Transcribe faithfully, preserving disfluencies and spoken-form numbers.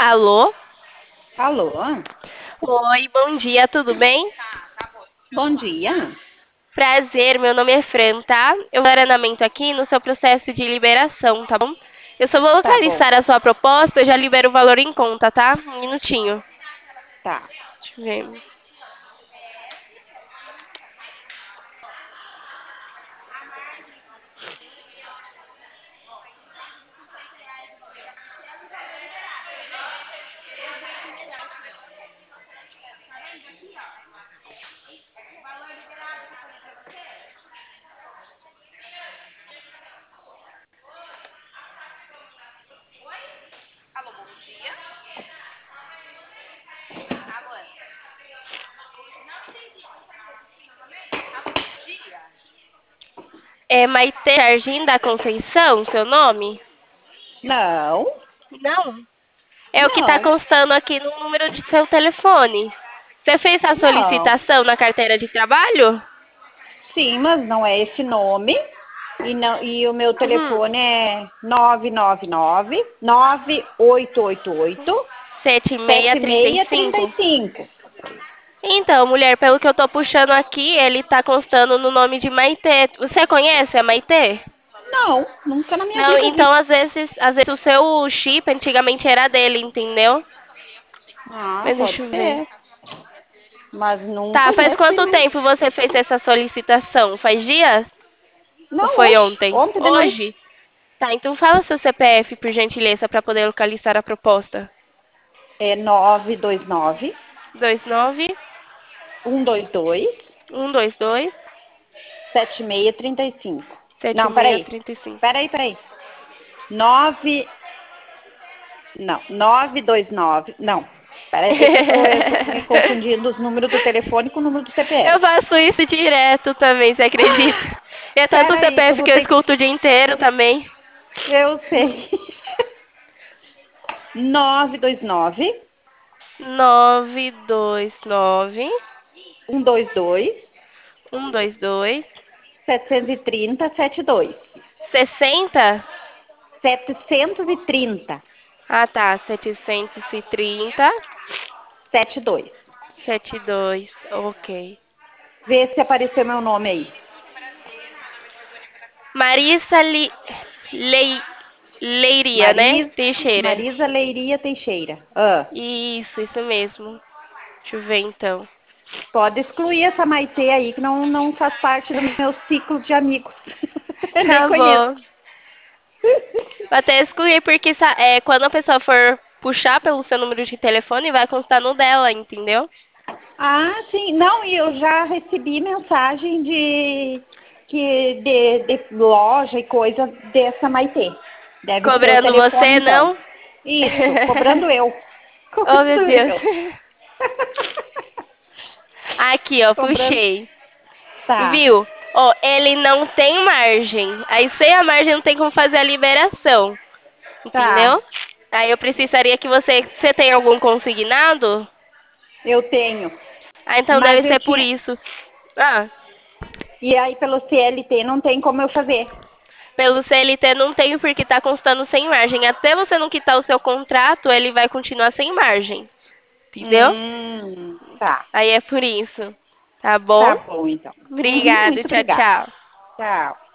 Alô? Alô? Oi, bom dia, tudo bem? Bom dia. Prazer, meu nome é Fran, tá? Eu vou dar andamento aqui no seu processo de liberação, tá bom? Eu só vou Tá bom. localizar a sua proposta, eu já libero o valor em conta, tá? Um minutinho. Tá. Deixa eu ver. É Maite Jardim da Conceição, seu nome? Não, Não. É o que está não, constando aqui no número de seu telefone. Você fez a não. solicitação na carteira de trabalho? Sim, mas não é esse nome. E, não, e o meu Uhum. telefone é nove nove nove, nove oito oito oito, sete seis sete três seis três cinco. cinco. Então, mulher, pelo que eu tô puxando aqui, ele tá constando no nome de Maitê. Você conhece a Maitê? Não, nunca na minha Não, vida então vi. às vezes, às vezes o seu chip antigamente era dele, entendeu? Ah, Mas pode deixa eu ver. ser. Mas nunca Tá, faz nesse, quanto né? tempo você fez essa solicitação? Faz dias? Ou Não, foi hoje. ontem? Ontem de noite. Hoje? Tá, então fala seu C P F, por gentileza, para poder localizar a proposta. É nove dois nove, Dois nove um dois dois, um dois dois sete seis três cinco. sete Não, seis peraí. três cinco. Peraí, peraí. Nove. Não, nove dois nove. Não. Peraí, é que eu tô, eu tô me confundindo os números do telefone com o número do Eu C P F. faço isso direto também, você acredita? E é tanto Peraí, que eu C P F vou que eu ter que. escuto o dia inteiro também. Eu sei. Nove dois nove, Nove dois nove um dois dois, um dois dois setecentos e trinta, setenta e dois. sessenta. Setecentos e trinta, Ah, tá. Setecentos e trinta setenta e dois. setenta e dois. Ok. Vê se apareceu meu nome aí. Marisa Li... Lei... Leiria, né? Maris, Teixeira. Marisa Leiria Teixeira. Ah, Isso, isso mesmo. Deixa eu ver então. pode excluir essa Maitê aí, que não, não faz parte do meu ciclo de amigos. Nem Tá conheço. bom. Vou até excluir, porque sa- é, quando a pessoa for puxar pelo seu número de telefone, vai constar no dela, entendeu? Ah, sim. Não, e eu já recebi mensagem de que de, de loja e coisa dessa Maitê. Deve ser o Cobrando telefone, você, então. não? Isso, cobrando eu. Oh, meu Cobrando Deus. eu. Aqui, ó, Cobrando. puxei. Tá, Viu? Ó, ele não tem margem. Aí, sem a margem, não tem como fazer a liberação. tá. Entendeu? Aí, eu precisaria que você... Você tem algum consignado? Eu tenho. Ah, então deve Mas eu ser por tinha. isso. Ah, E aí, pelo C L T, não tem como eu fazer. pelo C L T não tenho porque tá constando sem margem. Até você não quitar o seu contrato, ele vai continuar sem margem. Entendeu? Hum, tá. Aí é por isso. Tá Tá bom? bom, então. Uhum, Obrigada. muito Tchau, obrigada. tchau. Tchau.